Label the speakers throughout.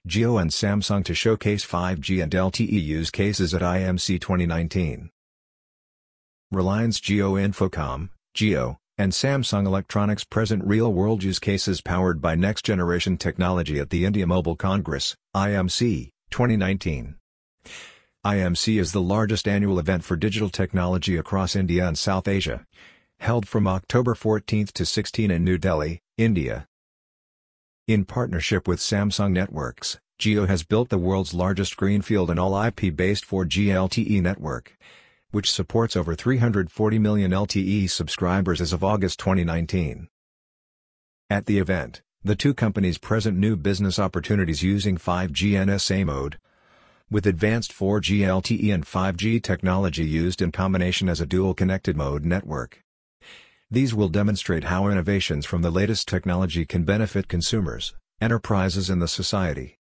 Speaker 1: Jio and Samsung to showcase 5G and LTE use cases at IMC 2019. Reliance Jio Infocomm, Jio, and Samsung Electronics present real-world use cases powered by next-generation technology at the India Mobile Congress, IMC, 2019. IMC is the largest annual event for digital technology across India and South Asia, held from October 14 to 16 in New Delhi, India. In partnership with Samsung Networks, Jio has built the world's largest greenfield and all-IP-based 4G LTE network, which supports over 340 million LTE subscribers as of August 2019. At the event, the two companies present new business opportunities using 5G NSA mode, with advanced 4G LTE and 5G technology used in combination as a dual-connected mode network. These will demonstrate how innovations from the latest technology can benefit consumers, enterprises and the society.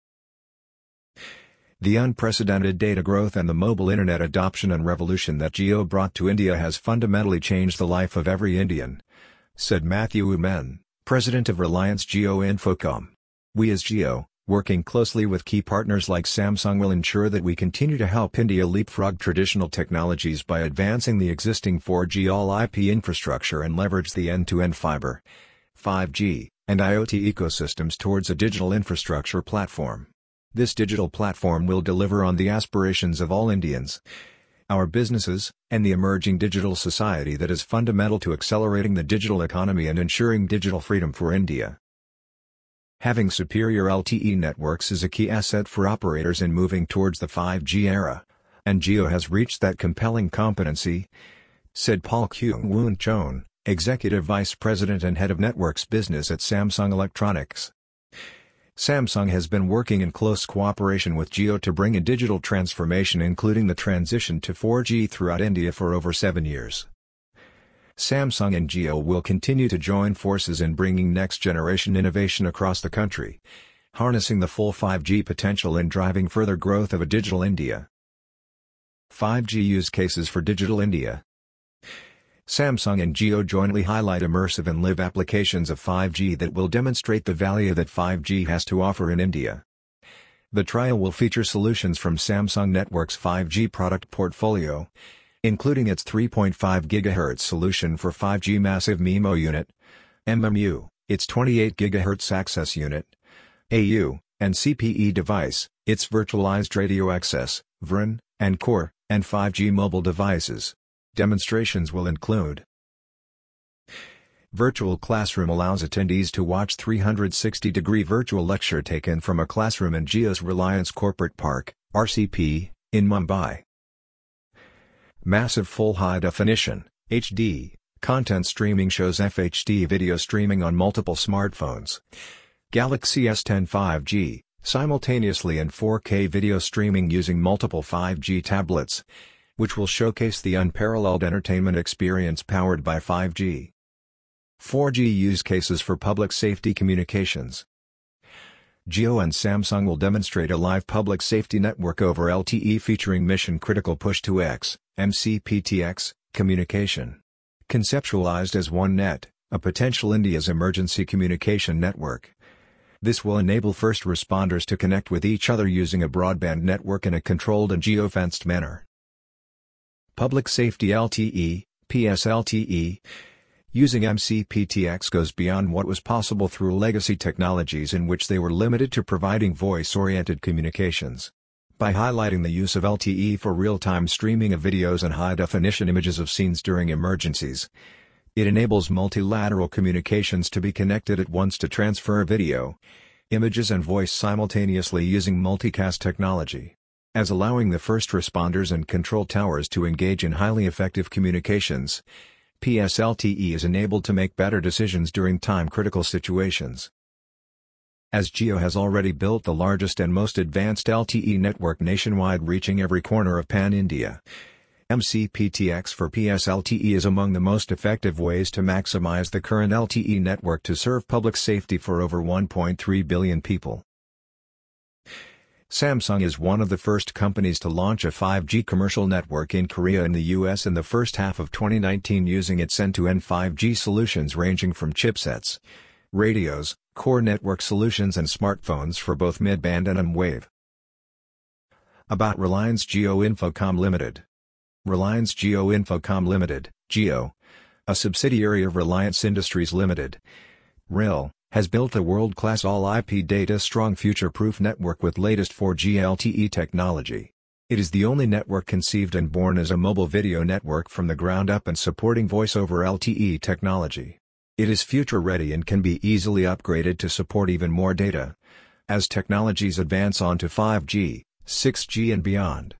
Speaker 1: The unprecedented data growth and the mobile internet adoption and revolution that Jio brought to India has fundamentally changed the life of every Indian, said Matthew Umen, president of Reliance Jio Infocomm. We as Jio, working closely with key partners like Samsung, will ensure that we continue to help India leapfrog traditional technologies by advancing the existing 4G all-IP infrastructure and leverage the end-to-end fiber, 5G, and IoT ecosystems towards a digital infrastructure platform. This digital platform will deliver on the aspirations of all Indians, our businesses, and the emerging digital society that is fundamental to accelerating the digital economy and ensuring digital freedom for India. Having superior LTE networks is a key asset for operators in moving towards the 5G era, and Jio has reached that compelling competency, said Paul Kyung-Woon Chon, Executive Vice President and Head of Networks Business at Samsung Electronics. Samsung has been working in close cooperation with Jio to bring a digital transformation including the transition to 4G throughout India for over 7 years. Samsung and Jio will continue to join forces in bringing next-generation innovation across the country, harnessing the full 5G potential and driving further growth of a digital India. 5G use cases for Digital India. Samsung and Jio jointly highlight immersive and live applications of 5G that will demonstrate the value that 5G has to offer in India. The trial will feature solutions from Samsung Networks' 5G product portfolio, including its 3.5 GHz solution for 5G Massive MIMO Unit, MMU, its 28 GHz Access Unit, AU, and CPE device, its Virtualized Radio Access, VRAN, and Core, and 5G mobile devices. Demonstrations will include: Virtual Classroom allows attendees to watch 360-degree virtual lecture taken from a classroom in Jio's Reliance Corporate Park, RCP, in Mumbai. Massive Full High Definition, HD, content streaming shows FHD video streaming on multiple smartphones. Galaxy S10 5G, simultaneously in 4K video streaming using multiple 5G tablets, which will showcase the unparalleled entertainment experience powered by 5G. 4G use cases for public safety communications. Jio and Samsung will demonstrate a live public safety network over LTE featuring mission-critical push-to-X, MCPTX, communication. Conceptualized as OneNet, a potential India's emergency communication network. This will enable first responders to connect with each other using a broadband network in a controlled and geo-fenced manner. Public Safety LTE, PSLTE, using MCPTX goes beyond what was possible through legacy technologies in which they were limited to providing voice-oriented communications. By highlighting the use of LTE for real-time streaming of videos and high-definition images of scenes during emergencies, it enables multilateral communications to be connected at once to transfer video, images and voice simultaneously using multicast technology, as allowing the first responders and control towers to engage in highly effective communications. PSLTE is enabled to make better decisions during time-critical situations. As Jio has already built the largest and most advanced LTE network nationwide reaching every corner of Pan-India, MCPTX for PSLTE is among the most effective ways to maximize the current LTE network to serve public safety for over 1.3 billion people. Samsung is one of the first companies to launch a 5G commercial network in Korea and the US in the first half of 2019 using its end-to-end 5G solutions ranging from chipsets, radios, core network solutions and smartphones for both mid-band and M-Wave. About Reliance Jio Infocomm Limited. Reliance Jio Infocomm Limited, Jio, a subsidiary of Reliance Industries Limited, RIL, has built a world-class all-IP data-strong future-proof network with latest 4G LTE technology. It is the only network conceived and born as a mobile video network from the ground up and supporting voice-over LTE technology. It is future-ready and can be easily upgraded to support even more data as technologies advance onto 5G, 6G and beyond.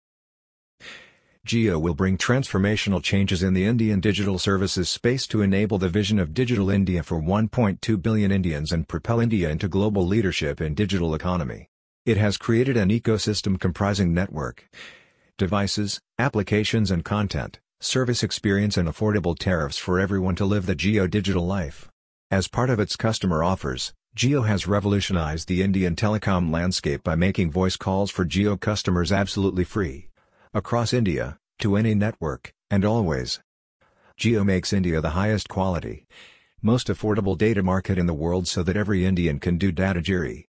Speaker 1: Jio will bring transformational changes in the Indian digital services space to enable the vision of Digital India for 1.2 billion Indians and propel India into global leadership in digital economy. It has created an ecosystem comprising network, devices, applications and content, service experience and affordable tariffs for everyone to live the Jio digital life. As part of its customer offers, Jio has revolutionized the Indian telecom landscape by making voice calls for Jio customers absolutely free across India, to any network, and always. Jio makes India the highest quality, most affordable data market in the world so that every Indian can do Datagiri,